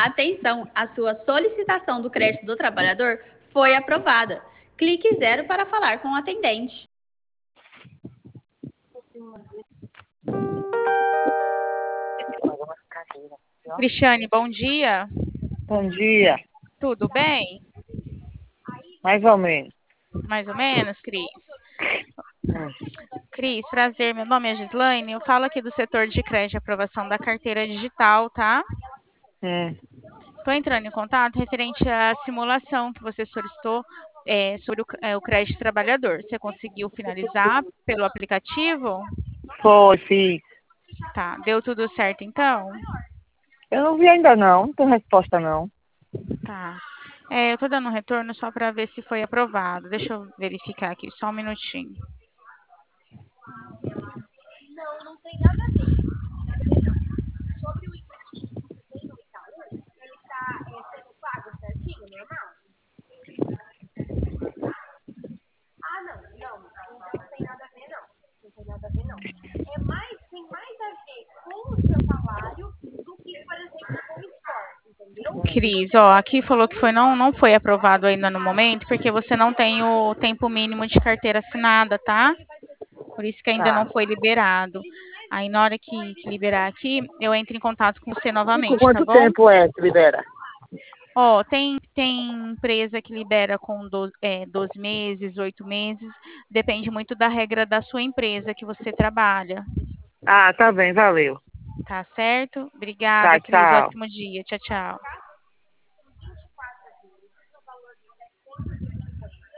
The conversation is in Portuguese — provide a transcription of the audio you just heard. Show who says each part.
Speaker 1: Atenção, a sua solicitação do crédito do trabalhador foi aprovada. Clique 0 para falar com o atendente.
Speaker 2: Cristiane, bom dia.
Speaker 3: Bom dia.
Speaker 2: Tudo bem?
Speaker 3: Mais ou menos.
Speaker 2: Mais ou menos, Cris? Cris, prazer. Meu nome é Gislaine. Eu falo aqui do setor de crédito e aprovação da carteira digital, tá? Estou entrando em contato referente à simulação que você solicitou sobre o crédito trabalhador. Você conseguiu finalizar pelo aplicativo?
Speaker 3: Foi, fiz.
Speaker 2: Tá. Deu tudo certo, então?
Speaker 3: Eu não vi ainda não tem resposta não.
Speaker 2: Tá. Eu estou dando um retorno só para ver se foi aprovado. Deixa eu verificar aqui, só um minutinho.
Speaker 4: Não tem nada a ver. Sobre o empréstimo que tem no Itaú, ele está sendo pago certinho, normal? Não tem nada a ver, não. Não tem nada a ver, não. Tem mais a ver com o seu salário do que, por exemplo, com o esforço, entendeu?
Speaker 2: Cris, ó, aqui falou que não foi aprovado ainda no momento, porque você não tem o tempo mínimo de carteira assinada, tá? Por isso que ainda não foi liberado. Aí na hora que liberar aqui, eu entro em contato com você
Speaker 3: E por
Speaker 2: novamente, tá
Speaker 3: quanto
Speaker 2: bom?
Speaker 3: tempo é que libera?
Speaker 2: Ó, tem empresa que libera com 12 meses, 8 meses, depende muito da regra da sua empresa que você trabalha,
Speaker 3: Ah, tá bem, valeu.
Speaker 2: tá certo? Obrigada,
Speaker 3: Tá,
Speaker 2: Cris,
Speaker 3: tchau.
Speaker 2: ótimo dia, tchau, tchau.